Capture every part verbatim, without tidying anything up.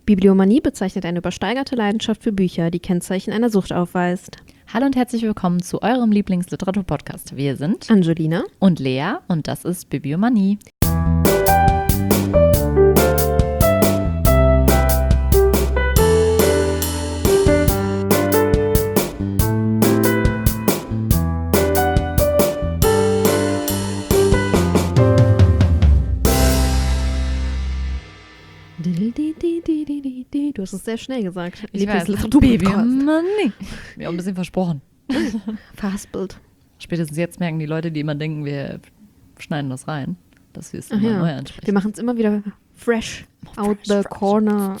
Bibliomanie bezeichnet eine übersteigerte Leidenschaft für Bücher, die Kennzeichen einer Sucht aufweist. Hallo und herzlich willkommen zu eurem Lieblingsliteratur-Podcast. Wir sind Angelina und Lea und das ist Bibliomanie. Du hast es sehr schnell gesagt. Ich weiß, Bibliomanie. Wir haben ein bisschen versprochen. Verhaspelt. Spätestens jetzt merken die Leute, die immer denken, wir schneiden das rein, dass wir es Ach immer ja. neu ansprechen. Wir machen es immer wieder fresh, out fresh, the fresh. corner.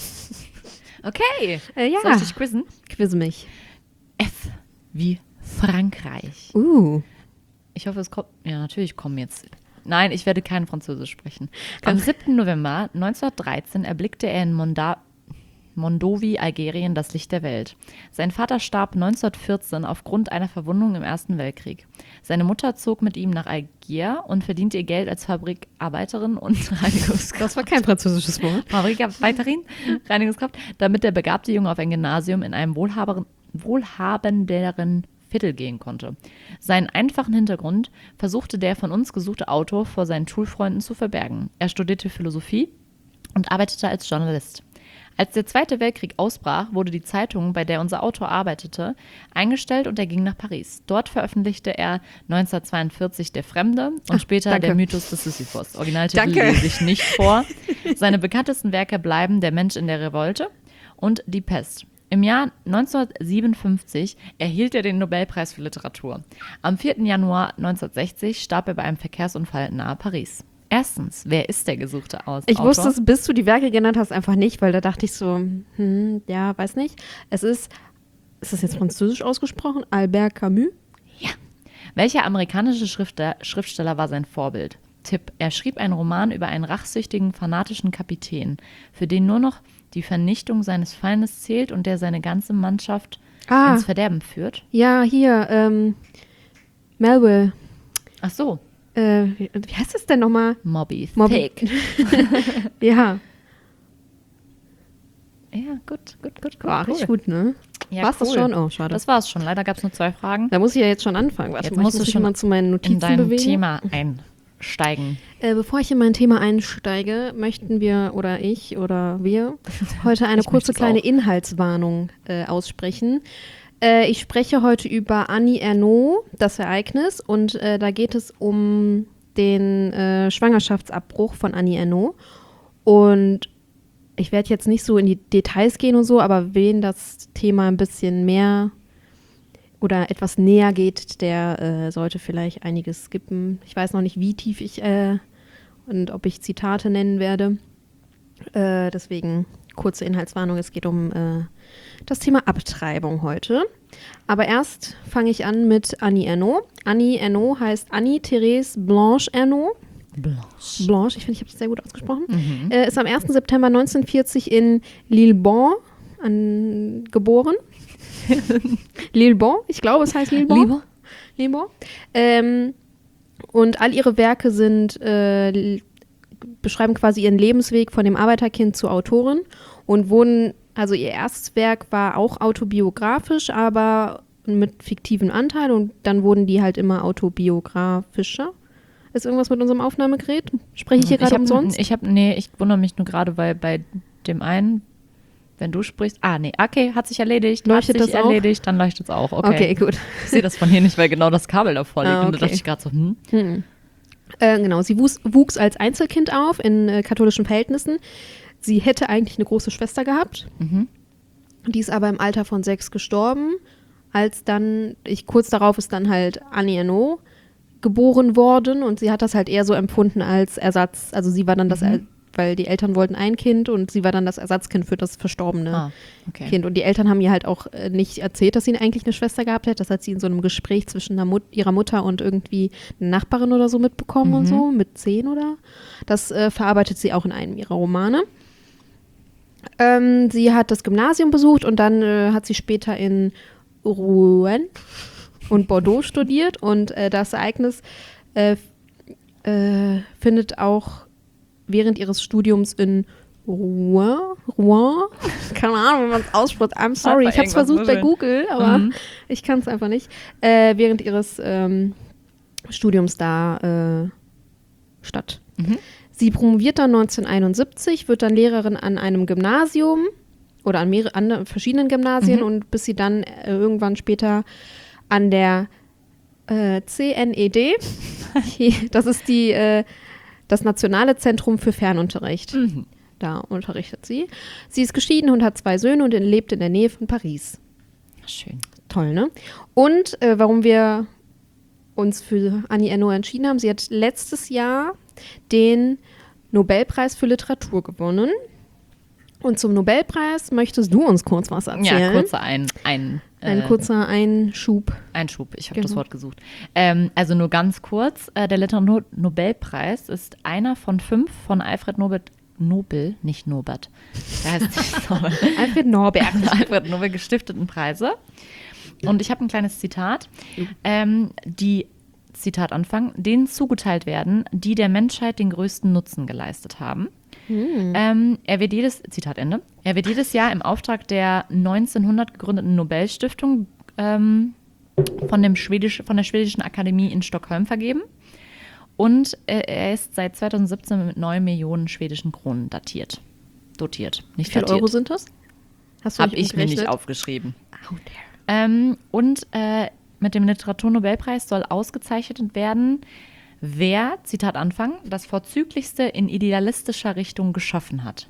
Okay, Äh, ja, soll ich dich quizzen? quiz mich. F wie Frankreich. Uh, Ich hoffe, es kommt. Ja, natürlich kommen jetzt. Nein, ich werde kein Französisch sprechen. Am siebten November neunzehnhundertdreizehn erblickte er in Monda- Mondovi, Algerien, das Licht der Welt. Sein Vater starb neunzehnhundertvierzehn aufgrund einer Verwundung im Ersten Weltkrieg. Seine Mutter zog mit ihm nach Algier und verdiente ihr Geld als Fabrikarbeiterin und Reinigungskraft. das war kein französisches Wort. Fabrikarbeiterin, Reinigungskraft, damit der begabte Junge auf ein Gymnasium in einem wohlhaberen, wohlhabenderen Viertel gehen konnte. Seinen einfachen Hintergrund versuchte der von uns gesuchte Autor vor seinen Schulfreunden zu verbergen. Er studierte Philosophie und arbeitete als Journalist. Als der Zweite Weltkrieg ausbrach, wurde die Zeitung, bei der unser Autor arbeitete, eingestellt und er ging nach Paris. Dort veröffentlichte er neunzehnhundertzweiundvierzig Der Fremde und Ach, später danke. Der Mythos des Sisyphos. Originaltitel Danke. lese ich nicht vor. Seine bekanntesten Werke bleiben Der Mensch in der Revolte und Die Pest. Im Jahr neunzehnhundertsiebenundfünfzig erhielt er den Nobelpreis für Literatur. Am vierten Januar neunzehnhundertsechzig starb er bei einem Verkehrsunfall nahe Paris. Erstens, wer ist der gesuchte Aus- Ich Autor? wusste es, bis du die Werke genannt hast, einfach nicht, weil da dachte ich so, hm, ja, weiß nicht. Es ist, ist das jetzt französisch ausgesprochen? Albert Camus? Ja. Welcher amerikanische Schriftsteller, Schriftsteller war sein Vorbild? Tipp: Er schrieb einen Roman über einen rachsüchtigen, fanatischen Kapitän, für den nur noch die Vernichtung seines Feindes zählt und der seine ganze Mannschaft Ah, ins Verderben führt. ja, hier, ähm, Melville. Ach so, Äh, wie, wie heißt das denn nochmal? Moby Moby- Dick. Ja, Ja, gut, gut, gut, gut. war cool. richtig gut, ne? Ja, War's das cool. schon? Oh, schade. Das war's schon. Leider gab es nur zwei Fragen. Da muss ich ja jetzt schon anfangen. Warte Jetzt mal, musst ich du muss mich schon mal zu meinen In Notizen dein bewegen. Thema einsteigen. Äh, bevor ich in mein Thema einsteige, möchten wir oder ich oder wir heute eine Ich kurze möchte es kleine auch. Inhaltswarnung äh, aussprechen. Äh, ich spreche heute über Annie Ernaux, das Ereignis, und äh, da geht es um den äh, Schwangerschaftsabbruch von Annie Ernaux. Und ich werde jetzt nicht so in die Details gehen und so, aber wen das Thema ein bisschen mehr oder etwas näher geht, der äh, sollte vielleicht einiges skippen. Ich weiß noch nicht, wie tief ich äh, und ob ich Zitate nennen werde. Äh, deswegen kurze Inhaltswarnung, es geht um äh, das Thema Abtreibung heute. Aber erst fange ich an mit Annie Ernaux. Annie Ernaux heißt Annie-Thérèse Blanche Ernaux. Blanche. Blanche, ich finde, ich habe es sehr gut ausgesprochen. Mhm. Äh, ist am ersten September neunzehnhundertvierzig in Lillebonne an, geboren. Lillebonne, ich glaube, es heißt Lillebonne. Lieber? Lillebonne. Ähm, und all ihre Werke sind, äh, l- beschreiben quasi ihren Lebensweg von dem Arbeiterkind zur Autorin und wurden, also ihr erstes Werk war auch autobiografisch, aber mit fiktivem Anteil und dann wurden die halt immer autobiografischer. Ist irgendwas mit unserem Aufnahmegerät? Spreche ich hier gerade hab, umsonst? Ich habe, nee, ich wundere mich nur gerade, weil bei dem einen, wenn du sprichst, ah, nee, okay, hat sich erledigt, Leuchtet hat sich das auch? erledigt, dann leuchtet es auch, okay. Okay, gut. Ich sehe das von hier nicht, weil genau das Kabel davor liegt. Ah, Und da okay. dachte ich gerade so, hm, Hm. Äh, genau, sie wuchs, wuchs als Einzelkind auf in äh, katholischen Verhältnissen. Sie hätte eigentlich eine große Schwester gehabt. mhm. Die ist aber im Alter von sechs gestorben. Als dann, ich kurz darauf ist dann halt Annie Ernaux geboren worden und sie hat das halt eher so empfunden als Ersatz. Also sie war dann das, Mhm. El- weil die Eltern wollten ein Kind und sie war dann das Ersatzkind für das verstorbene Ah, okay. Kind. Und die Eltern haben ihr halt auch äh, nicht erzählt, dass sie eigentlich eine Schwester gehabt hätte. Das hat sie in so einem Gespräch zwischen der Mut- ihrer Mutter und irgendwie einer Nachbarin oder so mitbekommen und Mhm. so, mit zehn oder. Das äh, verarbeitet sie auch in einem ihrer Romane. Ähm, sie hat das Gymnasium besucht und dann äh, hat sie später in Rouen und Bordeaux studiert und äh, das Ereignis äh, äh, findet auch während ihres Studiums in Rouen, Rouen, keine Ahnung, wie man es ausspricht. I'm sorry, Einfach ich habe es versucht bei Google, aber Mhm. ich kann es einfach nicht. Äh, während ihres ähm, Studiums da äh, statt. Mhm. Sie promoviert dann neunzehnhunderteinundsiebzig, wird dann Lehrerin an einem Gymnasium oder an mehreren an verschiedenen Gymnasien Mhm. und bis sie dann äh, irgendwann später an der äh, C N E D, das ist die, äh, das Nationale Zentrum für Fernunterricht. Mhm. Da unterrichtet sie. Sie ist geschieden und hat zwei Söhne und lebt in der Nähe von Paris. Schön. Toll, ne? Und äh, warum wir uns für Annie Ernaux entschieden haben, sie hat letztes Jahr den Nobelpreis für Literatur gewonnen. Und zum Nobelpreis möchtest du uns kurz was erzählen? Ja, kurzer ein, ein, Ein äh, kurzer Einschub. Einschub. Ich habe Genau. das Wort gesucht. Ähm, also nur ganz kurz. Äh, der Literaturnobelpreis ist einer von fünf von Alfred Nobel, Nobel, nicht Nobert. Der heißt nicht Nobel. Alfred Norbert. Alfred Nobel gestifteten Preise. Und ich habe ein kleines Zitat. Ähm, die, Zitat Anfang, denen zugeteilt werden, die der Menschheit den größten Nutzen geleistet haben. Hm. Ähm, er wird jedes, Zitat Ende, er wird jedes Jahr im Auftrag der neunzehnhundert gegründeten Nobelstiftung ähm, von, dem Schwedisch, von der Schwedischen Akademie in Stockholm vergeben. Und äh, er ist seit zweitausendsiebzehn mit neun Millionen schwedischen Kronen datiert. Dotiert, Wie nicht viele datiert. Euro sind das? Hast du Habe nicht ich mir nicht umgerechnet? aufgeschrieben. Oh, dear. Ähm, und äh, mit dem Literaturnobelpreis soll ausgezeichnet werden, wer, Zitat Anfang, das Vorzüglichste in idealistischer Richtung geschaffen hat.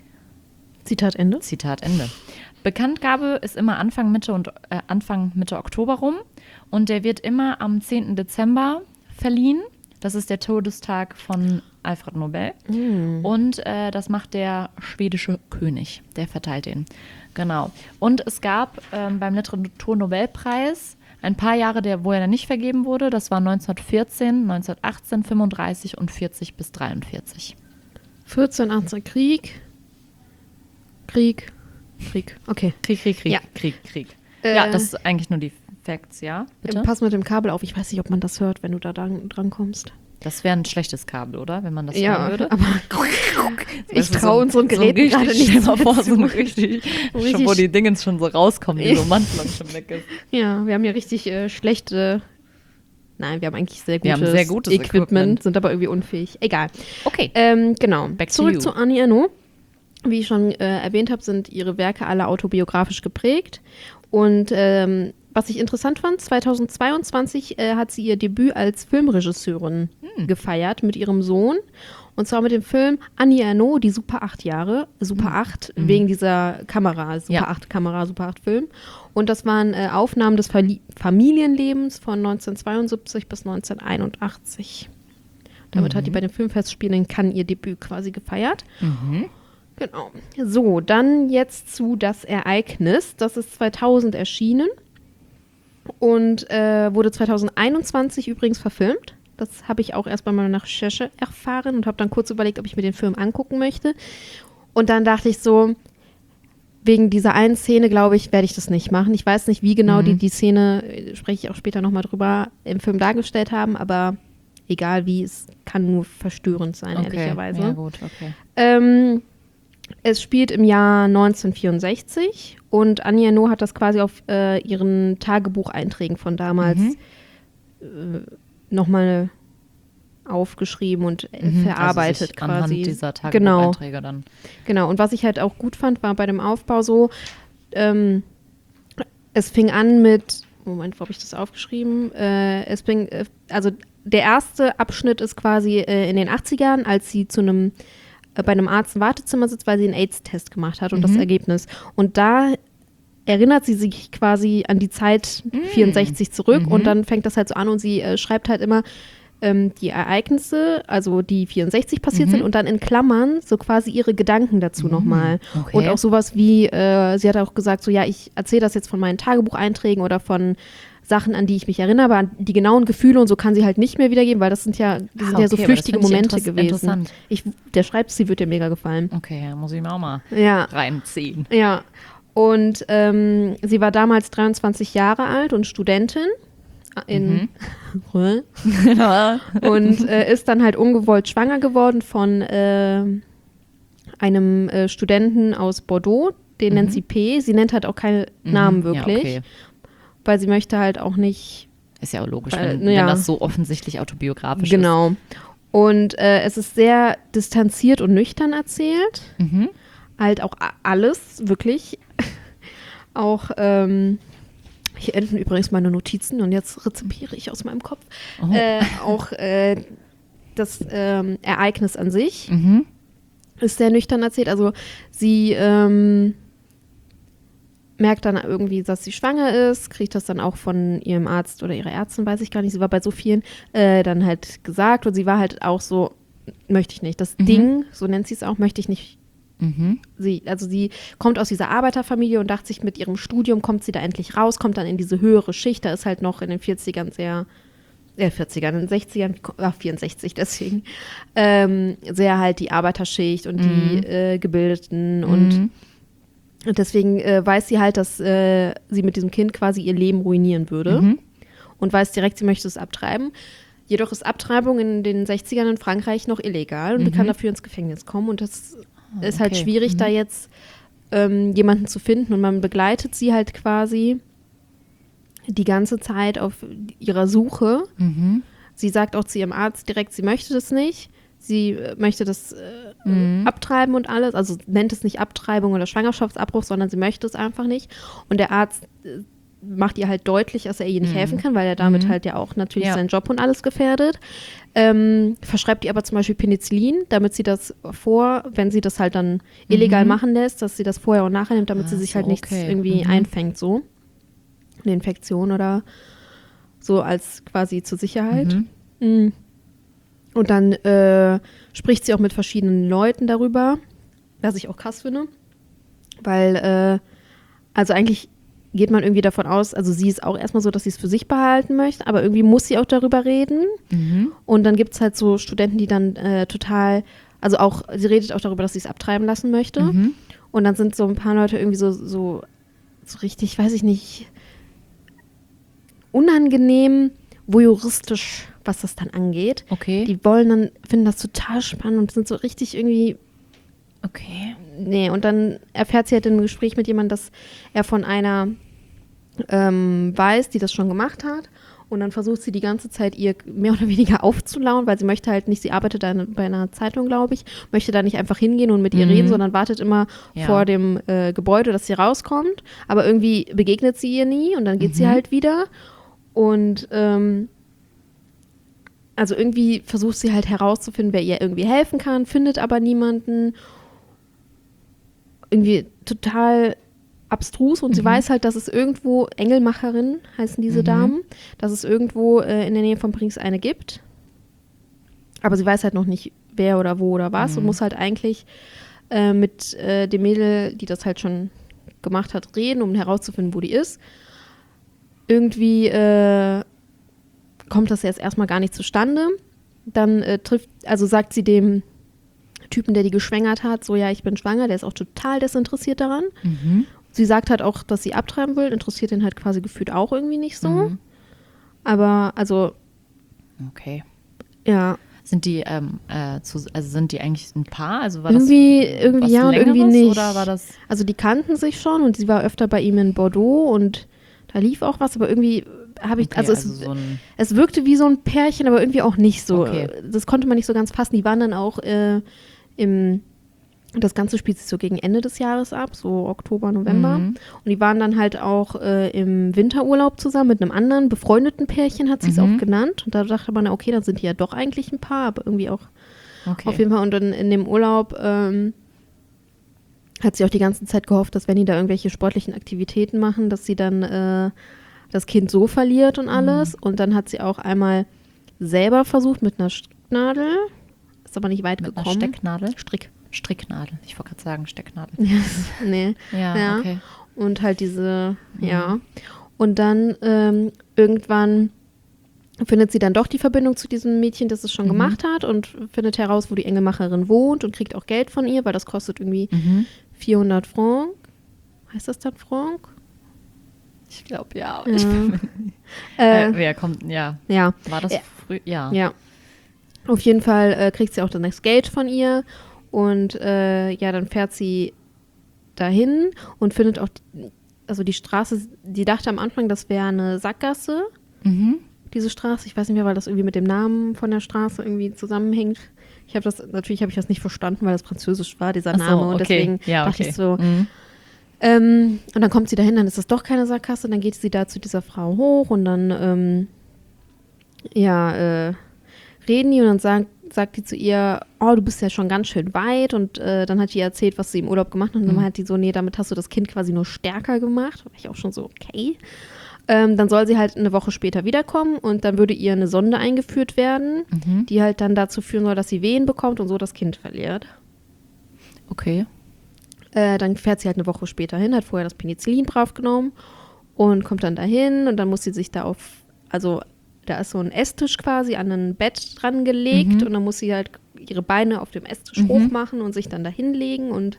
Zitat Ende. Zitat Ende. Bekanntgabe ist immer Anfang Mitte und äh, Anfang Mitte Oktober rum und der wird immer am zehnten Dezember verliehen. Das ist der Todestag von Alfred Nobel. Mm. Und äh, das macht der schwedische König. Der verteilt den. Genau. Und es gab ähm, beim Literaturnobelpreis ein paar Jahre, der, wo er dann nicht vergeben wurde. Das war neunzehnhundertvierzehn, neunzehnhundertachtzehn, fünfunddreißig und vierzig bis dreiundvierzig. vierzehn, achtzehn, Krieg. Krieg. Krieg. Okay. Krieg, Krieg, Krieg, Ja. Krieg, Krieg. Äh, ja, das ist eigentlich nur die Facts, ja? Bitte? Pass mit dem Kabel auf. Ich weiß nicht, ob man das hört, wenn du da dran, dran kommst. Das wäre ein schlechtes Kabel, oder? Wenn man das Ja, hören würde. aber ich Weißt du, traue so- unseren so Geräten richtig, gerade nicht stell mal vor, mehr so ein zu. richtig, Richtig- schon, wo die Dingens schon so rauskommen, die Romanzen schon weg ist. Ja, wir haben hier richtig äh, schlechte. Nein, wir haben eigentlich sehr Wir gutes, haben sehr gutes Equipment, Equipment. sind aber irgendwie unfähig. Egal. Okay. Ähm, genau. Back to Zurück you. zu Annie Ernaux. Wie ich schon äh, erwähnt habe, sind ihre Werke alle autobiografisch geprägt. Und ähm, was ich interessant fand, zweitausendzweiundzwanzig äh, hat sie ihr Debüt als Filmregisseurin Hm. gefeiert mit ihrem Sohn. Und zwar mit dem Film Annie Ernaux, die Super acht Jahre. Super acht, Mhm. wegen dieser Kamera, Super Ja. acht Kamera, Super acht Film. Und das waren äh, Aufnahmen des Verli- Familienlebens von neunzehnhundertzweiundsiebzig bis neunzehnhunderteinundachtzig. Damit hat die bei den Filmfestspielen in Cannes ihr Debüt quasi gefeiert. Mhm. Genau. So, dann jetzt zu Das Ereignis. Das ist zweitausend erschienen und äh, wurde zweitausendeinundzwanzig übrigens verfilmt. Das habe ich auch erst bei meiner Recherche erfahren und habe dann kurz überlegt, ob ich mir den Film angucken möchte. Und dann dachte ich so, wegen dieser einen Szene, glaube ich, werde ich das nicht machen. Ich weiß nicht, wie genau Mhm. die die Szene, äh, spreche ich auch später nochmal drüber, im Film dargestellt haben, aber egal wie, es kann nur verstörend sein, Okay. ehrlicherweise. Ja, gut, okay. Ähm, es spielt im Jahr neunzehnhundertvierundsechzig und Annie Ernaux hat das quasi auf äh, ihren Tagebucheinträgen von damals Mhm. äh, nochmal aufgeschrieben und äh, Mhm. verarbeitet also sich quasi. Anhand dieser Genau, Tagebucheinträge dann. genau. Und was ich halt auch gut fand, war bei dem Aufbau so, ähm, es fing an mit, Moment, wo habe ich das aufgeschrieben? Äh, es fing, äh, also der erste Abschnitt ist quasi äh, in den achtzigern, als sie zu einem äh, bei einem Arzt im Wartezimmer sitzt, weil sie einen AIDS-Test gemacht hat und Mhm. das Ergebnis. Und da erinnert sie sich quasi an die Zeit vierundsechzig zurück Mhm. und dann fängt das halt so an und sie äh, schreibt halt immer ähm, die Ereignisse, also die vierundsechzig passiert Mhm. sind und dann in Klammern so quasi ihre Gedanken dazu Mhm. nochmal. Okay. Und auch sowas wie, äh, sie hat auch gesagt, so ja, ich erzähle das jetzt von meinen Tagebucheinträgen oder von Sachen, an die ich mich erinnere, aber an die genauen Gefühle und so kann sie halt nicht mehr wiedergeben, weil das sind ja, das sind Ah, ja so okay, aber das flüchtige find ich Momente interess- gewesen. interessant. Ich, der Schreibstil wird dir mega gefallen. Okay, ja, muss ich mir auch mal Ja, reinziehen. ja. Und ähm, sie war damals dreiundzwanzig Jahre alt und Studentin in und äh, ist dann halt ungewollt schwanger geworden von äh, einem äh, Studenten aus Bordeaux, den Mhm. nennt sie P. Sie nennt halt auch keine Namen Mhm. wirklich, Ja, okay. weil sie möchte halt auch nicht, Ist ja auch logisch, Weil, wenn, ja. wenn das so offensichtlich autobiografisch genau. Und äh, es ist sehr distanziert und nüchtern erzählt. ist. Mhm. Halt auch a- alles, wirklich. Auch, ähm, hier enden übrigens meine Notizen und jetzt rezipiere ich aus meinem Kopf. Oh. Äh, auch äh, das ähm, Ereignis an sich Mhm. ist sehr nüchtern erzählt. Also sie ähm, merkt dann irgendwie, dass sie schwanger ist, kriegt das dann auch von ihrem Arzt oder ihrer Ärztin, weiß ich gar nicht. Sie war bei so vielen äh, dann halt gesagt und sie war halt auch so, möchte ich nicht. Das Mhm. Ding, so nennt sie es auch, möchte ich nicht. Mhm. Sie, also sie kommt aus dieser Arbeiterfamilie und dachte sich, mit ihrem Studium kommt sie da endlich raus, kommt dann in diese höhere Schicht. Da ist halt noch in den vierzigern sehr, äh, vierzigern, in den sechzigern, ach, vierundsechzig deswegen, ähm, sehr halt die Arbeiterschicht und die Mhm. äh, Gebildeten und Mhm. und deswegen äh, weiß sie halt, dass äh, sie mit diesem Kind quasi ihr Leben ruinieren würde Mhm. und weiß direkt, sie möchte es abtreiben. Jedoch ist Abtreibung in den sechzigern in Frankreich noch illegal und Mhm. die kann dafür ins Gefängnis kommen. Und das Ah, ist halt okay. schwierig, Mhm. da jetzt ähm, jemanden zu finden. Und man begleitet sie halt quasi die ganze Zeit auf ihrer Suche. Mhm. Sie sagt auch zu ihrem Arzt direkt, sie möchte das nicht. Sie äh, möchte das äh, Mhm. abtreiben und alles. Also nennt es nicht Abtreibung oder Schwangerschaftsabbruch, sondern sie möchte es einfach nicht. Und der Arzt äh, macht ihr halt deutlich, dass er ihr nicht Mhm. helfen kann, weil er damit Mhm. halt ja auch natürlich Ja. seinen Job und alles gefährdet. Ähm, verschreibt ihr aber zum Beispiel Penicillin, damit sie das vor, wenn sie das halt dann illegal Mhm. machen lässt, dass sie das vorher und nachher nimmt, damit Ah, sie sich so, halt nichts okay. irgendwie Mhm. einfängt, so. Eine Infektion oder so als quasi zur Sicherheit. Mhm. Mhm. Und dann äh, spricht sie auch mit verschiedenen Leuten darüber, was ich auch krass finde. Weil, äh, also eigentlich geht man irgendwie davon aus, also sie ist auch erstmal so, dass sie es für sich behalten möchte, aber irgendwie muss sie auch darüber reden. Mhm. Und dann gibt es halt so Studenten, die dann äh, total, also auch, sie redet auch darüber, dass sie es abtreiben lassen möchte. Mhm. Und dann sind so ein paar Leute irgendwie so, so, so richtig, weiß ich nicht, unangenehm, voyeuristisch, was das dann angeht. Okay. Die wollen dann, finden das total spannend und sind so richtig irgendwie, okay. nee, und dann erfährt sie halt im Gespräch mit jemandem, dass er von einer ähm, weiß, die das schon gemacht hat. Und dann versucht sie die ganze Zeit ihr mehr oder weniger aufzulauern, weil sie möchte halt nicht, sie arbeitet da bei einer Zeitung, glaube ich, möchte da nicht einfach hingehen und mit ihr Mhm. reden, sondern wartet immer Ja. vor dem äh, Gebäude, dass sie rauskommt. Aber irgendwie begegnet sie ihr nie und dann geht sie Mhm. halt wieder. Und ähm, also irgendwie versucht sie halt herauszufinden, wer ihr irgendwie helfen kann, findet aber niemanden. Irgendwie total abstrus und sie Mhm. weiß halt, dass es irgendwo, Engelmacherin heißen diese Mhm. Damen, dass es irgendwo äh, in der Nähe von Paris eine gibt. Aber sie weiß halt noch nicht, wer oder wo oder was Mhm. und muss halt eigentlich äh, mit äh, dem Mädel, die das halt schon gemacht hat, reden, um herauszufinden, wo die ist. Irgendwie äh, kommt das jetzt erstmal gar nicht zustande. Dann äh, trifft, also sagt sie dem Typen, der die geschwängert hat, so, ja, ich bin schwanger, der ist auch total desinteressiert daran. Mhm. Sie sagt halt auch, dass sie abtreiben will, interessiert ihn halt quasi gefühlt auch irgendwie nicht so. Mhm. Aber, also, Okay. ja, Sind die, ähm, äh, zu, also sind die eigentlich ein Paar? Also war irgendwie, das irgendwie was ja und irgendwie Längeres nicht. Oder war das? Also die kannten sich schon und sie war öfter bei ihm in Bordeaux und da lief auch was, aber irgendwie habe ich, Okay, also, also es, so ein, es wirkte wie so ein Pärchen, aber irgendwie auch nicht so. Okay. Das konnte man nicht so ganz fassen. Die waren dann auch äh, im, das Ganze spielt sich so gegen Ende des Jahres ab, so Oktober, November. Mhm. Und die waren dann halt auch äh, im Winterurlaub zusammen mit einem anderen befreundeten Pärchen, hat sie es Mhm. auch genannt. Und da dachte man, okay, dann sind die ja doch eigentlich ein Paar, aber irgendwie auch Okay. auf jeden Fall. Und dann in dem Urlaub ähm, hat sie auch die ganze Zeit gehofft, dass wenn die da irgendwelche sportlichen Aktivitäten machen, dass sie dann äh, das Kind so verliert und alles. Und dann hat sie auch einmal selber versucht mit einer Stricknadel, ist aber nicht weit Mit einer gekommen. Stecknadel? Strick. Stricknadel. Ich wollte gerade sagen Stecknadel. Nee. Ja, Ja. okay. Und halt diese, ja. Und dann ähm, irgendwann findet sie dann doch die Verbindung zu diesem Mädchen, das es schon Mhm. gemacht hat und findet heraus, wo die Engelmacherin wohnt und kriegt auch Geld von ihr, weil das kostet irgendwie Mhm. vierhundert Franc. Heißt das dann Franc? Ich glaube, ja. Ja. Ich, Äh, äh, wer kommt, ja. ja, War das Ja. früh? Ja. ja. Auf jeden Fall äh, kriegt sie auch dann das Geld von ihr Und äh, ja, dann fährt sie dahin und findet auch, also die Straße, die dachte am Anfang, das wäre eine Sackgasse, Mhm. diese Straße. Ich weiß nicht mehr, weil das irgendwie mit dem Namen von der Straße irgendwie zusammenhängt. Ich habe das, natürlich habe ich das nicht verstanden, weil das französisch war, dieser Ach so, Name. Und okay. deswegen Ja, dachte okay. ich so, Mhm. ähm, und dann kommt sie dahin, dann ist das doch keine Sackgasse, dann geht sie da zu dieser Frau hoch und dann, ähm, ja, äh, reden die und dann sagt, sagt die zu ihr, oh, du bist ja schon ganz schön weit und äh, dann hat die erzählt, was sie im Urlaub gemacht hat und dann Mhm. hat die so, nee, damit hast du das Kind quasi nur stärker gemacht. War ich auch schon so, okay. Ähm, dann soll sie halt eine Woche später wiederkommen und dann würde ihr eine Sonde eingeführt werden, Mhm. die halt dann dazu führen soll, dass sie Wehen bekommt und so das Kind verliert. Okay. Äh, dann fährt sie halt eine Woche später hin, hat vorher das Penicillin draufgenommen und kommt dann dahin und dann muss sie sich da auf, also da ist so ein Esstisch quasi an ein Bett dran gelegt Mhm. und dann muss sie halt ihre Beine auf dem Esstisch Mhm. hoch machen und sich dann da hinlegen und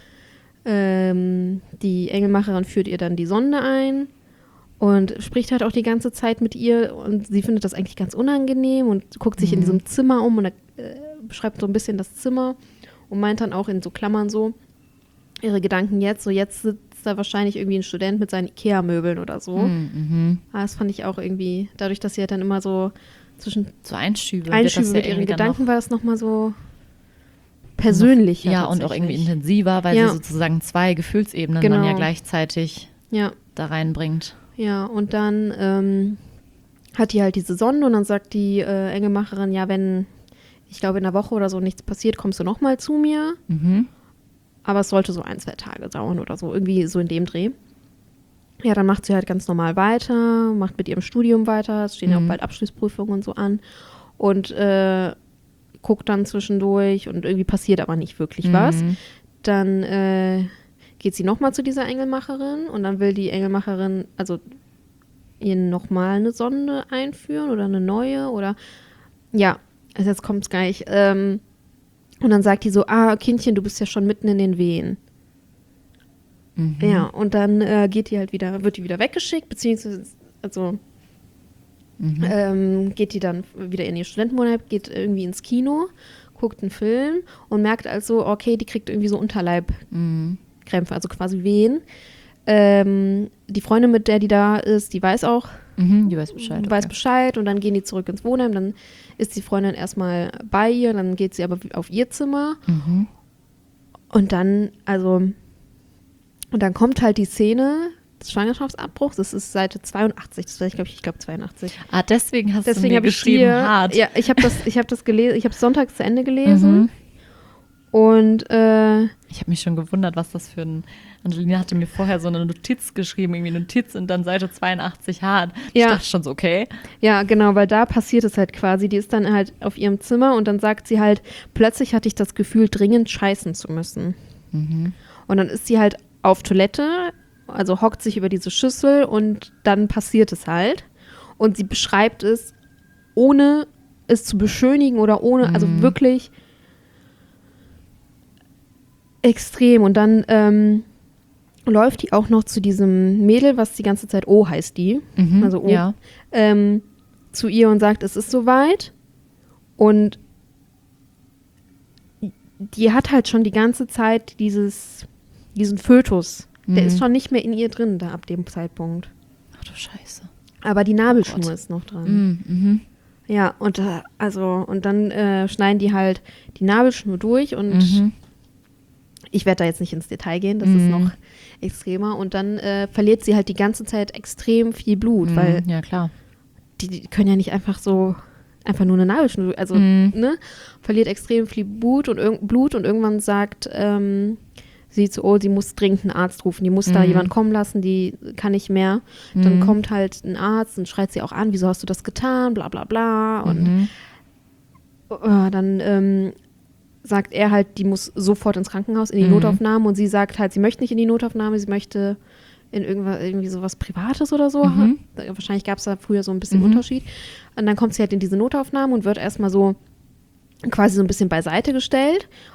ähm, die Engelmacherin führt ihr dann die Sonde ein und spricht halt auch die ganze Zeit mit ihr und sie findet das eigentlich ganz unangenehm und guckt sich in Mhm. diesem Zimmer um und äh, beschreibt so ein bisschen das Zimmer und meint dann auch in so Klammern so ihre Gedanken jetzt, so jetzt sitzt da wahrscheinlich irgendwie ein Student mit seinen Ikea-Möbeln oder so. Mhm. Ah, das fand ich auch irgendwie, dadurch, dass sie halt dann immer so zwischen So Einschübe. wird Einschübe das ja mit ihren irgendwie dann Gedanken noch war das nochmal so persönlicher. Ja, und auch irgendwie tatsächlich. intensiver, weil Ja. sie sozusagen zwei Gefühlsebenen Genau. dann ja gleichzeitig Ja, da reinbringt. ja, und dann ähm, hat die halt diese Sonde und dann sagt die äh, Engelmacherin, ja, wenn, ich glaube, in einer Woche oder so nichts passiert, kommst du nochmal zu mir. Mhm. Aber es sollte so ein, zwei Tage dauern oder so, irgendwie so in dem Dreh. Ja, dann macht sie halt ganz normal weiter, macht mit ihrem Studium weiter, es stehen ja Mhm. auch bald Abschlussprüfungen und so an und äh, guckt dann zwischendurch und irgendwie passiert aber nicht wirklich was. Mhm. Dann äh, geht sie nochmal zu dieser Engelmacherin und dann will die Engelmacherin, also ihr nochmal eine Sonde einführen oder eine neue oder ja, also jetzt kommt es gleich. Ähm, und dann sagt die so, ah, Kindchen, du bist ja schon mitten in den Wehen. Mhm. Ja, und dann äh, geht die halt wieder, wird die wieder weggeschickt, beziehungsweise, also Mhm. ähm, geht die dann wieder in ihr Studentenwohnheim, geht irgendwie ins Kino, guckt einen Film und merkt also, okay, die kriegt irgendwie so Unterleibkrämpfe, Mhm. also quasi Wehen. Ähm, die Freundin, mit der die da ist, die weiß auch, Mhm. Die weiß Bescheid. weiß okay. Bescheid und dann gehen die zurück ins Wohnheim, dann ist die Freundin erstmal bei ihr, dann geht sie aber auf ihr Zimmer Mhm. und dann, also, und dann kommt halt die Szene des Schwangerschaftsabbruchs, das ist Seite zweiundachtzig, das war ich glaube, ich glaube zweiundachtzig. Ah, deswegen hast du Deswegen mir habe ich geschrieben, hier, hart. ja, ich habe das, ich habe das gelesen, ich habe sonntags zu Ende gelesen Mhm. und äh, Ich habe mich schon gewundert, was das für ein. Angelina hatte mir vorher so eine Notiz geschrieben, irgendwie Notiz und dann Seite zweiundachtzig hart. Ich Ja. dachte schon so, okay. ja, genau, weil da passiert es halt quasi. Die ist dann halt auf ihrem Zimmer und dann sagt sie halt, plötzlich hatte ich das Gefühl, dringend scheißen zu müssen. Mhm. Und dann ist sie halt auf Toilette, also hockt sich über diese Schüssel und dann passiert es halt. Und sie beschreibt es, ohne es zu beschönigen oder ohne, also Mhm. wirklich extrem. Und dann ähm, läuft die auch noch zu diesem Mädel, was die ganze Zeit O heißt die, Mhm. also O, Ja. ähm, zu ihr und sagt, es ist soweit. Und die hat halt schon die ganze Zeit dieses, diesen Fötus. Der Mhm. ist schon nicht mehr in ihr drin, da ab dem Zeitpunkt. Ach du Scheiße. Aber die Nabelschnur Gott. ist noch dran. Mhm. Mhm. Ja, und äh, also, und dann äh, schneiden die halt die Nabelschnur durch und Mhm. ich werde da jetzt nicht ins Detail gehen, das Mhm. ist noch extremer. Und dann äh, verliert sie halt die ganze Zeit extrem viel Blut, Mhm. weil Ja, klar. die, die können ja nicht einfach so, einfach nur eine Nabelschnur, also, Mhm. ne, verliert extrem viel Blut und, irg- Blut und irgendwann sagt ähm, sie zu, oh, sie muss dringend einen Arzt rufen, die muss da Mhm. jemand kommen lassen, die kann nicht mehr. Dann Mhm. kommt halt ein Arzt und schreit sie auch an, wieso hast du das getan, bla bla bla. Und Mhm. äh, dann ähm, sagt er halt, die muss sofort ins Krankenhaus, in die Mhm. Notaufnahme und sie sagt halt, sie möchte nicht in die Notaufnahme, sie möchte in irgendwas, irgendwie sowas Privates oder so. Mhm. Da- Wahrscheinlich gab es da früher so ein bisschen Mhm. Unterschied. Und dann kommt sie halt in diese Notaufnahme und wird erstmal so quasi so ein bisschen beiseite gestellt.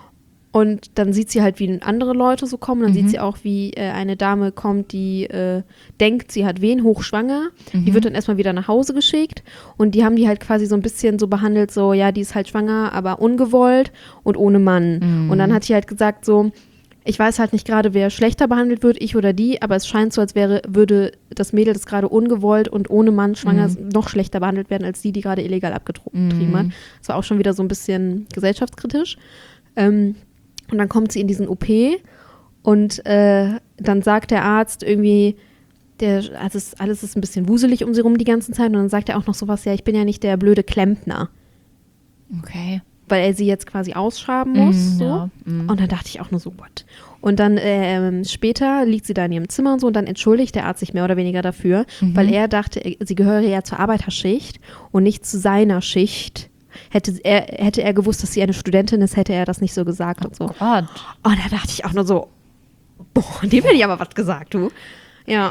Und dann sieht sie halt, wie andere Leute so kommen. Dann Mhm. sieht sie auch, wie äh, eine Dame kommt, die äh, denkt, sie hat wen, hochschwanger. Mhm. Die wird dann erstmal wieder nach Hause geschickt. Und die haben die halt quasi so ein bisschen so behandelt, so, ja, die ist halt schwanger, aber ungewollt und ohne Mann. Mhm. Und dann hat sie halt gesagt so, ich weiß halt nicht gerade, wer schlechter behandelt wird, ich oder die, aber es scheint so, als wäre, würde das Mädel, das gerade ungewollt und ohne Mann schwanger ist, Mhm. noch schlechter behandelt werden, als die, die gerade illegal abgetrieben Mhm. hat. Das war auch schon wieder so ein bisschen gesellschaftskritisch. Ähm, und dann kommt sie in diesen O P und äh, dann sagt der Arzt irgendwie, der, also es, alles ist ein bisschen wuselig um sie rum die ganze Zeit und dann sagt er auch noch sowas, ja, ich bin ja nicht der blöde Klempner, Okay. weil er sie jetzt quasi ausschreiben muss. Mhm, so. ja, mhm. Und dann dachte ich auch nur so, what? Und dann ähm, später liegt sie da in ihrem Zimmer und so und dann entschuldigt der Arzt sich mehr oder weniger dafür, Mhm. weil er dachte, er- sie gehöre ja zur Arbeiterschicht und nicht zu seiner Schicht. Hätte er, hätte er gewusst, dass sie eine Studentin ist, hätte er das nicht so gesagt und so. Oh Gott. Und da dachte ich auch nur so, boah, dem hätte ich aber was gesagt, du. Ja,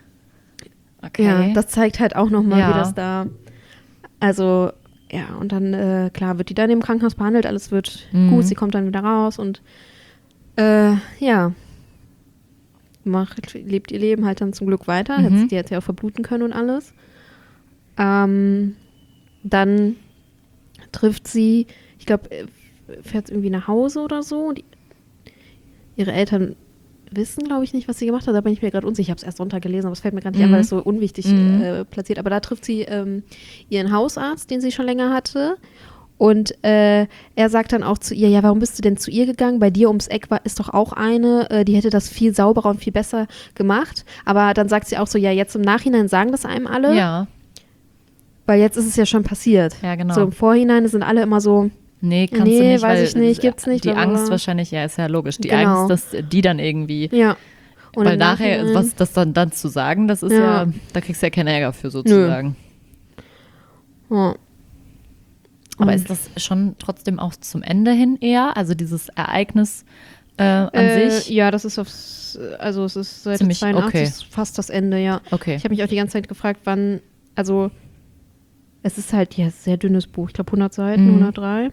Okay. ja, das zeigt halt auch nochmal, Ja. wie das da, also, ja, und dann, äh, klar, wird die dann im Krankenhaus behandelt, alles wird Mhm. gut, sie kommt dann wieder raus und, äh, ja, macht, lebt ihr Leben halt dann zum Glück weiter, Mhm. Hätte- die hätte ja auch verbluten können und alles. Ähm, dann trifft sie, ich glaube, fährt irgendwie nach Hause oder so und ihre Eltern wissen, glaube ich, nicht, was sie gemacht hat, da bin ich mir gerade unsicher. Ich habe es erst runtergelesen, aber es fällt mir gar nicht Mhm. ein, weil es so unwichtig Mhm. äh, platziert. Aber da trifft sie ähm, ihren Hausarzt, den sie schon länger hatte. Und äh, er sagt dann auch zu ihr, ja, warum bist du denn zu ihr gegangen? Bei dir ums Eck war, ist doch auch eine, äh, die hätte das viel sauberer und viel besser gemacht. Aber dann sagt sie auch so, ja, jetzt im Nachhinein sagen das einem alle, Ja. weil jetzt ist es ja schon passiert. Ja, genau. So im Vorhinein sind alle immer so, Nee, kannst Nee, du nicht, weiß weil ich nicht, gibt's nicht, die bla, bla, Angst bla. wahrscheinlich, ja, ist ja logisch. Die Genau. Angst, dass die dann irgendwie, ja. Und weil im nachher, Nachhinein- was das dann, dann zu sagen, das ist ja. Ja. da kriegst du ja keinen Ärger für sozusagen. Ja. Aber Und- ist das schon trotzdem auch zum Ende hin eher? Also dieses Ereignis äh, an Äh, sich? Ja, das ist aufs, also es ist Seite Ziemlich, zweiundachtzig, okay. ist fast das Ende, ja. Okay. Ich habe mich auch die ganze Zeit gefragt, wann, also es ist halt ja sehr dünnes Buch, ich glaube hundert Seiten, Mhm. hundertdrei.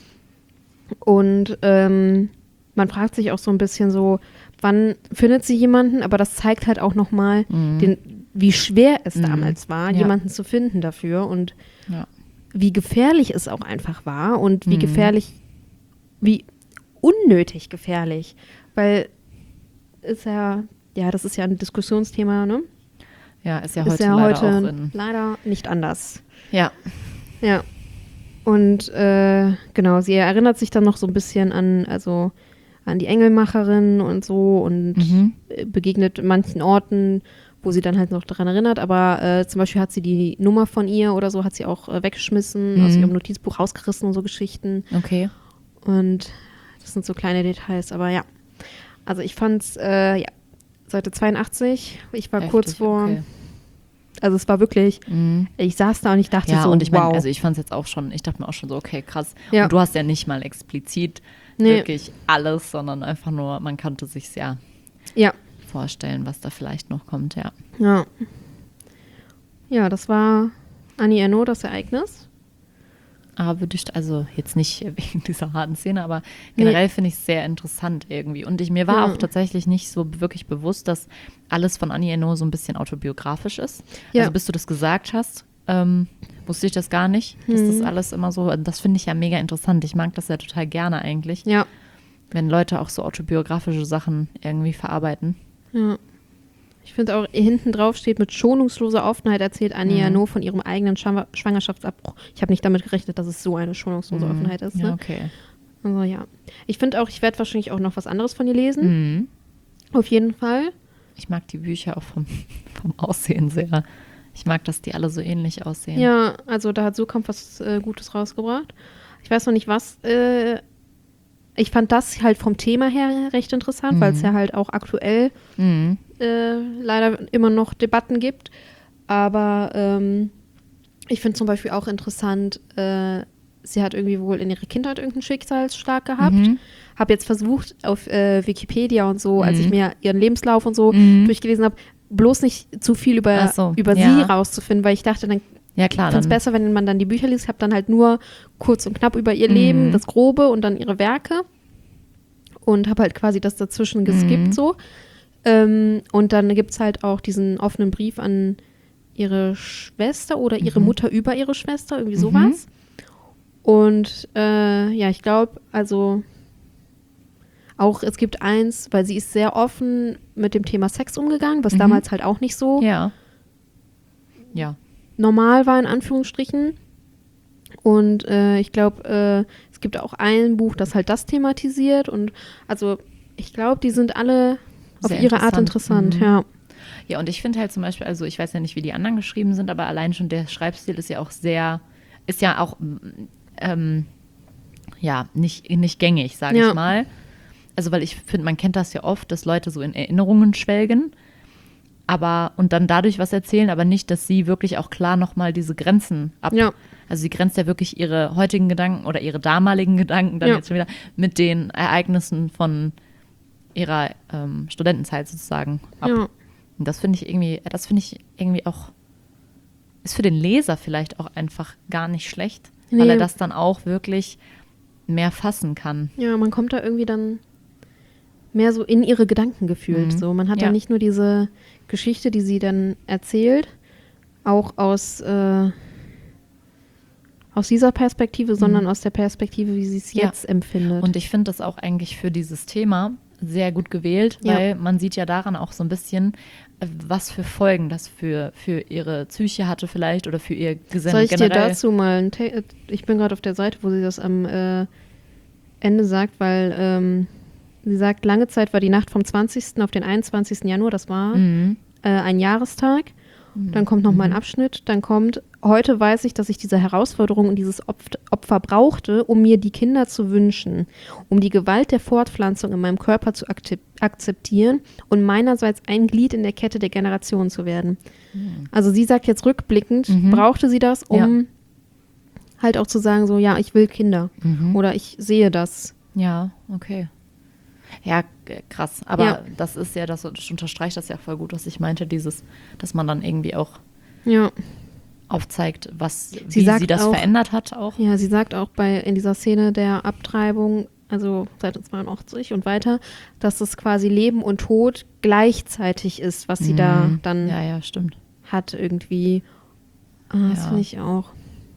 Und ähm, man fragt sich auch so ein bisschen so, wann findet sie jemanden, aber das zeigt halt auch nochmal, Mhm. den, wie schwer es Mhm. damals war, Ja. jemanden zu finden dafür und Ja. wie gefährlich es auch einfach war und wie Mhm. gefährlich, wie unnötig gefährlich, weil ist ja, ja, das ist ja ein Diskussionsthema, ne? ja, ist ja ist heute ja leider heute auch in. leider nicht anders. Ja. Ja. Und äh, genau, sie erinnert sich dann noch so ein bisschen an, also an die Engelmacherin und so und Mhm. äh, begegnet manchen Orten, wo sie dann halt noch daran erinnert, aber äh, zum Beispiel hat sie die Nummer von ihr oder so, hat sie auch äh, weggeschmissen, Mhm. aus ihrem Notizbuch rausgerissen und so Geschichten. Okay. Und das sind so kleine Details, aber ja. Also ich fand's, äh, ja, Seite zweiundachtzig, ich war Heftig, kurz vor, okay. also es war wirklich, Mhm. ich saß da und ich dachte Ja, so, und ich meine, wow. also ich fand es jetzt auch schon, ich dachte mir auch schon so, okay, krass. Ja. Und du hast ja nicht mal explizit Nee. wirklich alles, sondern einfach nur, man konnte sich ja ja, vorstellen, was da vielleicht noch kommt, ja. ja. Ja, das war Annie Ernaux, das Ereignis. Aber würde ich, also jetzt nicht wegen dieser harten Szene, aber generell finde ich es sehr interessant irgendwie. Und ich, mir war Ja. auch tatsächlich nicht so wirklich bewusst, dass alles von Annie Ernaux so ein bisschen autobiografisch ist. Ja. Also bis du das gesagt hast, ähm, wusste ich das gar nicht, dass das Mhm. alles immer so, das finde ich ja mega interessant. Ich mag das ja total gerne eigentlich, Ja, wenn Leute auch so autobiografische Sachen irgendwie verarbeiten. ja. Ich finde auch, hinten drauf steht, mit schonungsloser Offenheit erzählt Annie Mhm. Ernaux von ihrem eigenen Schwa- Schwangerschaftsabbruch. Ich habe nicht damit gerechnet, dass es so eine schonungslose Offenheit ist. Ja, Ne? okay. Also ja. Ich finde auch, ich werde wahrscheinlich auch noch was anderes von ihr lesen. Mhm. Auf jeden Fall. Ich mag die Bücher auch vom, vom Aussehen sehr. Ich mag, dass die alle so ähnlich aussehen. Ja, also da hat Sukamp was äh, Gutes rausgebracht. Ich weiß noch nicht, was. Äh, ich fand das halt vom Thema her recht interessant, Mhm. weil es ja halt auch aktuell Mhm. äh, leider immer noch Debatten gibt. Aber ähm, ich finde zum Beispiel auch interessant, äh, sie hat irgendwie wohl in ihrer Kindheit irgendeinen Schicksalsschlag gehabt. Mhm. Habe jetzt versucht, auf äh, Wikipedia und so, als Mhm. ich mir ihren Lebenslauf und so Mhm. durchgelesen habe, bloß nicht zu viel über, Ach so, über ja. sie rauszufinden, weil ich dachte, dann Ja, ich klar. finde es Dann, besser, wenn man dann die Bücher liest. Ich habe dann halt nur kurz und knapp über ihr Mhm. Leben, das Grobe und dann ihre Werke. und habe halt quasi das dazwischen geskippt Mhm. so. Ähm, und dann gibt es halt auch diesen offenen Brief an ihre Schwester oder ihre Mhm. Mutter über ihre Schwester, irgendwie Mhm. sowas. Und äh, ja, ich glaube, also auch es gibt eins, weil sie ist sehr offen mit dem Thema Sex umgegangen, was Mhm. damals halt auch nicht so Ja. Ja. normal war, in Anführungsstrichen. Und äh, ich glaube, äh, es gibt auch ein Buch, das halt das thematisiert. Und also ich glaube, die sind alle auf Sehr ihre Art interessant, interessant. Mhm. ja. Ja, und ich finde halt zum Beispiel, also ich weiß ja nicht, wie die anderen geschrieben sind, aber allein schon der Schreibstil ist ja auch sehr, ist ja auch, ähm, ja, nicht, nicht gängig, sage Ja. ich mal. Also, weil ich finde, man kennt das ja oft, dass Leute so in Erinnerungen schwelgen, aber und dann dadurch was erzählen, aber nicht, dass sie wirklich auch klar nochmal diese Grenzen ab. Ja. Also sie grenzt ja wirklich ihre heutigen Gedanken oder ihre damaligen Gedanken dann Ja. jetzt schon wieder mit den Ereignissen von ihrer ähm, Studentenzeit sozusagen ab. Ja. Und das finde ich irgendwie, das finde ich irgendwie auch, ist für den Leser vielleicht auch einfach gar nicht schlecht, weil Nee. er das dann auch wirklich mehr fassen kann. Ja, man kommt da irgendwie dann mehr so in ihre Gedanken gefühlt. Mhm. So, man hat Ja. da nicht nur diese Geschichte, die sie dann erzählt, auch aus, äh, aus dieser Perspektive, sondern aus der Perspektive, wie sie es Mhm. Ja. jetzt empfindet. Und ich finde das auch eigentlich für dieses Thema sehr gut gewählt, Ja. weil man sieht ja daran auch so ein bisschen, äh, was für Folgen das für, für ihre Psyche hatte vielleicht oder für ihr Gesinn Soll ich generell. dir dazu mal, ein Ta- ich bin gerade auf der Seite, wo sie das am äh, Ende sagt, weil ähm, sie sagt, lange Zeit war die Nacht vom zwanzigsten auf den einundzwanzigsten Januar, das war Mhm. äh, ein Jahrestag. Dann kommt noch mal ein Abschnitt. Dann kommt, heute weiß ich, dass ich diese Herausforderung und dieses Opf- Opfer brauchte, um mir die Kinder zu wünschen, um die Gewalt der Fortpflanzung in meinem Körper zu akte- akzeptieren und meinerseits ein Glied in der Kette der Generation zu werden. Also sie sagt jetzt rückblickend, Mhm. brauchte sie das, um halt auch zu sagen, so, ja, ich will Kinder Mhm. oder ich sehe das. Ja, okay. Ja, g- krass. Aber Ja. das ist ja, das, das unterstreicht das ja voll gut, was ich meinte, dieses, dass man dann irgendwie auch Ja. aufzeigt, was, Sie wie sagt sie das auch- verändert hat auch. Ja, sie sagt auch bei in dieser Szene der Abtreibung, also Seite zweiundachtzig und weiter, dass es quasi Leben und Tod gleichzeitig ist, was sie da Mhm. dann Ja, ja, stimmt. hat irgendwie. Ah, das Ja. finde ich auch.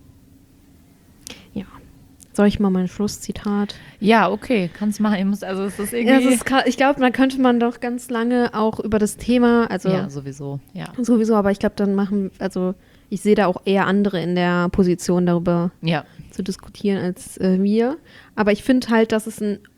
Ja. Soll ich mal mein Schlusszitat? Ja, okay, kannst machen. Ich muss, also es ist Ja, irgendwie. es ist, gra- ich glaube, da könnte man doch ganz lange auch über das Thema, also ja, sowieso. Ja. sowieso, aber ich glaube, dann machen, also ich sehe da auch eher andere in der Position, darüber Ja. zu diskutieren als äh, wir. Aber ich finde halt, dass es ein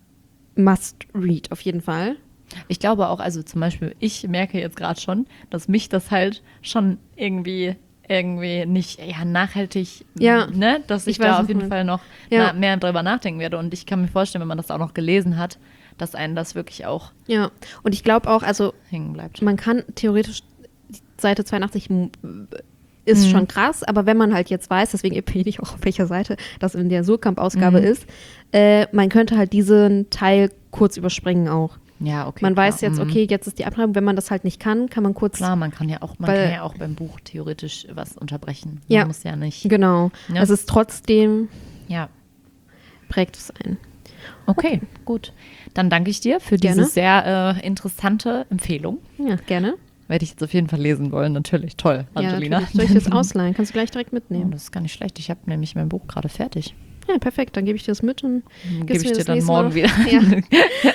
Must-Read auf jeden Fall. Ich glaube auch, also zum Beispiel, ich merke jetzt gerade schon, dass mich das halt schon irgendwie irgendwie nicht ja, nachhaltig, Ja. ne, dass ich, Ich weiß, da was auf du jeden meinst. Fall noch Ja. na, mehr drüber nachdenken werde. Und ich kann mir vorstellen, wenn man das auch noch gelesen hat, dass einen das wirklich auch Ja, und ich glaube auch, also hängen bleibt. man kann theoretisch, die Seite zweiundachtzig m- ist Mhm. schon krass, aber wenn man halt jetzt weiß, deswegen empfehle ich auch, auf welcher Seite das in der Surkamp-Ausgabe Mhm. ist, äh, man könnte halt diesen Teil kurz überspringen auch. Ja, okay. Man klar. weiß jetzt, Mhm. okay, jetzt ist die Abtreibung, wenn man das halt nicht kann, kann man kurz, Klar, man kann ja auch, man Weil- kann ja auch beim Buch theoretisch was unterbrechen. Man Ja. muss ja nicht. genau, Ja. es ist trotzdem, Ja. prägt es ein. Okay, gut. Dann danke ich dir für Gerne. diese sehr äh, interessante Empfehlung. Ja, gerne. Werde ich jetzt auf jeden Fall lesen wollen. Natürlich. Toll, Angelina. Ja, natürlich. Soll ich das ausleihen? Kannst du gleich direkt Oh, mitnehmen. das ist gar nicht schlecht. Ich habe nämlich mein Buch gerade fertig. Ja, perfekt. Dann gebe ich dir das mit und Dann gibst gebe ich mir dir das dann nächste morgen Mal. wieder. Ja.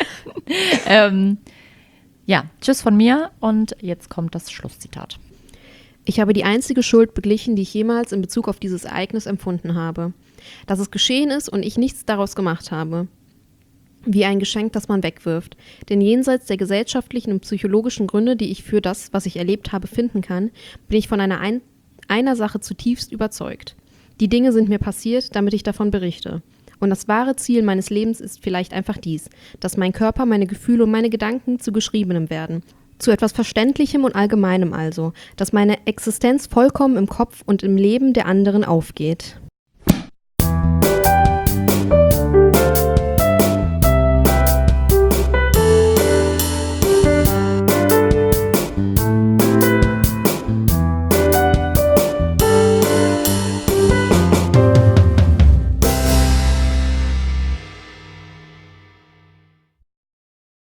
ähm, ja, tschüss von mir und jetzt kommt das Schlusszitat. Ich habe die einzige Schuld beglichen, die ich jemals in Bezug auf dieses Ereignis empfunden habe. Dass es geschehen ist und ich nichts daraus gemacht habe. Wie ein Geschenk, das man wegwirft. Denn jenseits der gesellschaftlichen und psychologischen Gründe, die ich für das, was ich erlebt habe, finden kann, bin ich von einer, ein einer Sache zutiefst überzeugt. Die Dinge sind mir passiert, damit ich davon berichte. Und das wahre Ziel meines Lebens ist vielleicht einfach dies, dass mein Körper, meine Gefühle und meine Gedanken zu Geschriebenem werden. Zu etwas Verständlichem und Allgemeinem also, dass meine Existenz vollkommen im Kopf und im Leben der anderen aufgeht.